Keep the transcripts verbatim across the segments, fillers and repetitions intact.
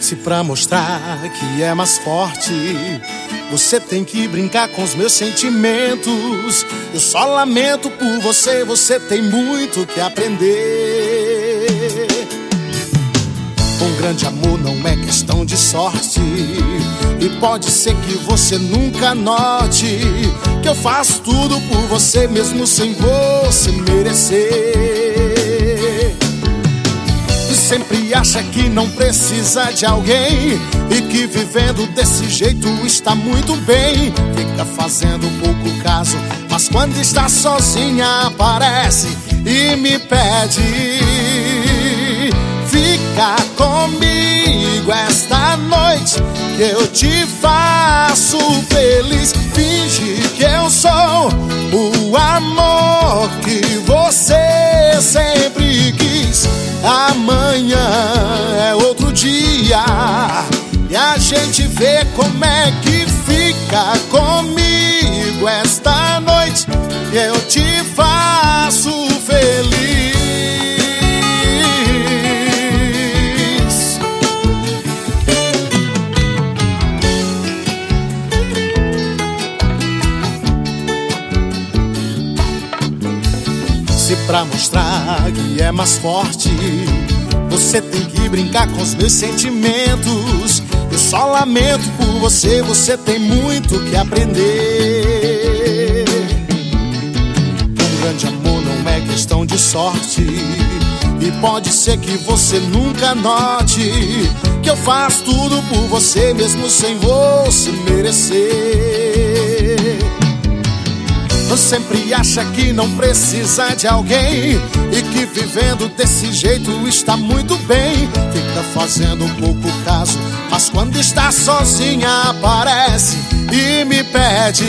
Se pra mostrar que é mais forte, você tem que brincar com os meus sentimentos. Eu só lamento por você, você tem muito que aprender. Um grande amor não é questão de sorte, e pode ser que você nunca note que eu faço tudo por você mesmo sem você merecer. E sempre acha que não precisa de alguém, e que vivendo desse jeito está muito bem. Fica fazendo pouco caso, mas quando está sozinha aparece e me pede: fica comigo esta noite que eu te faço feliz. Finge que eu sou o amor que você sempre quis. Amanhã é outro dia e a gente vê como é que fica comigo esta noite que eu te faço feliz. Se pra mostrar que é mais forte, você tem que brincar com os meus sentimentos. Eu só lamento por você, você tem muito que aprender. Um grande amor não é questão de sorte, e pode ser que você nunca note que eu faço tudo por você mesmo sem você merecer. Você sempre acha que não precisa de alguém, e que vivendo desse jeito está muito bem. Fica fazendo pouco caso, mas quando está sozinha aparece e me pede: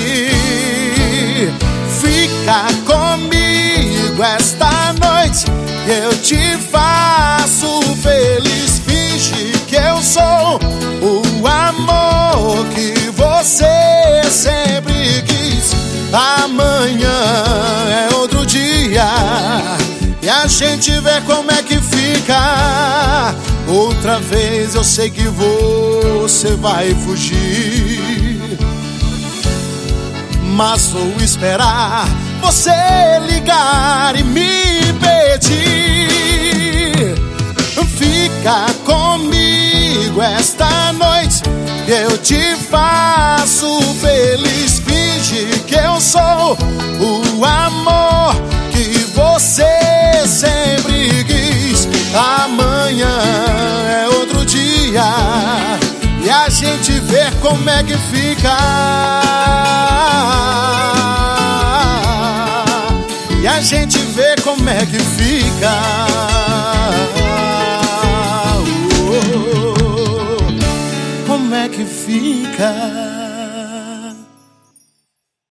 fica comigo esta noite que eu te faço feliz. Finge que eu sou o amor que você sempre quis. Amanhã é outro dia e a gente vê como é que fica. Outra vez eu sei que você vai fugir, mas vou esperar você ligar e me pedir: fica comigo esta noite que eu te faço feliz. Finge que eu sou o amor que você sempre quis. Amanhã é outro dia e a gente vê como é que fica. E a gente vê como é que fica. Como é que fica?